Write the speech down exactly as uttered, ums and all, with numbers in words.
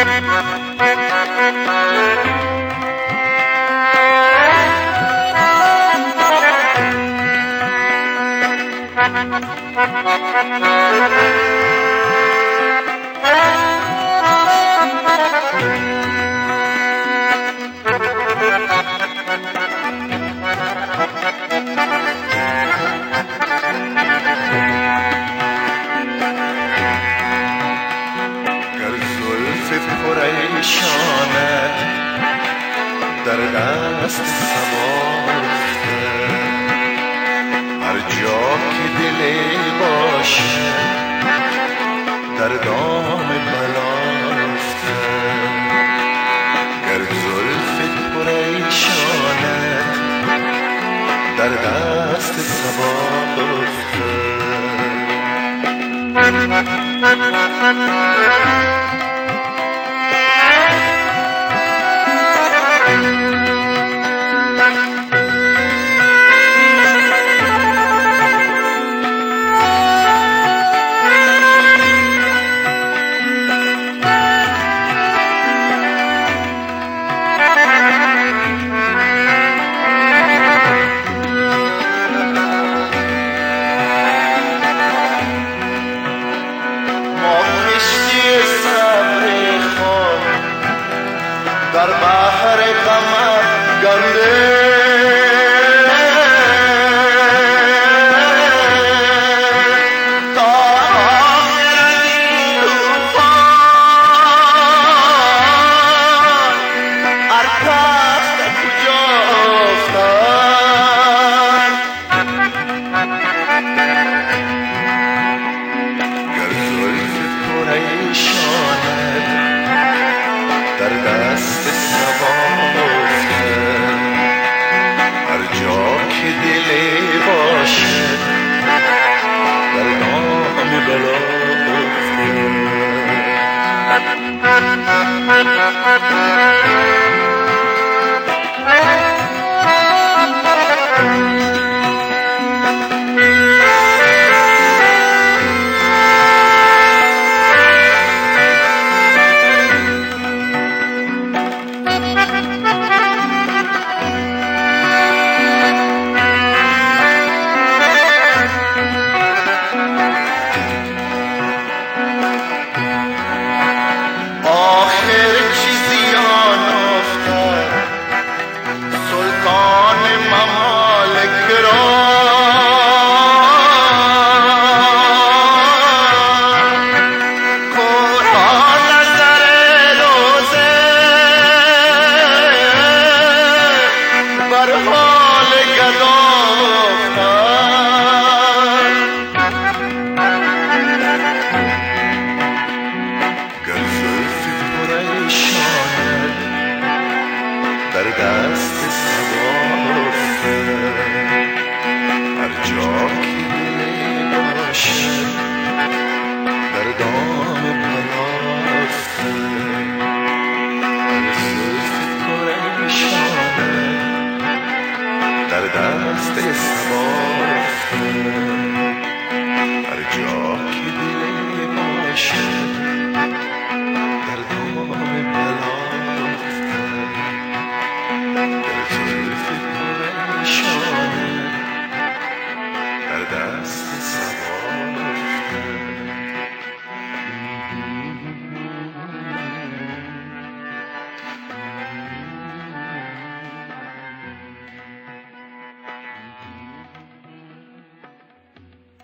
پریشانه در دست سباخته، هر جا که دلی باشه در دام بلافته. گر زلفت پریشانه در دست سباخته. در بحر غم گنده تا آخر این طوفان ارتاست کجا افتاد. گر زلف پریشانه در دست سباخته، هر جا که دلی باشه در دام بلافته. در دست سباخته، هر جا که دلی باشه در دام بلافته. زلف پریشانه در دست سباخته.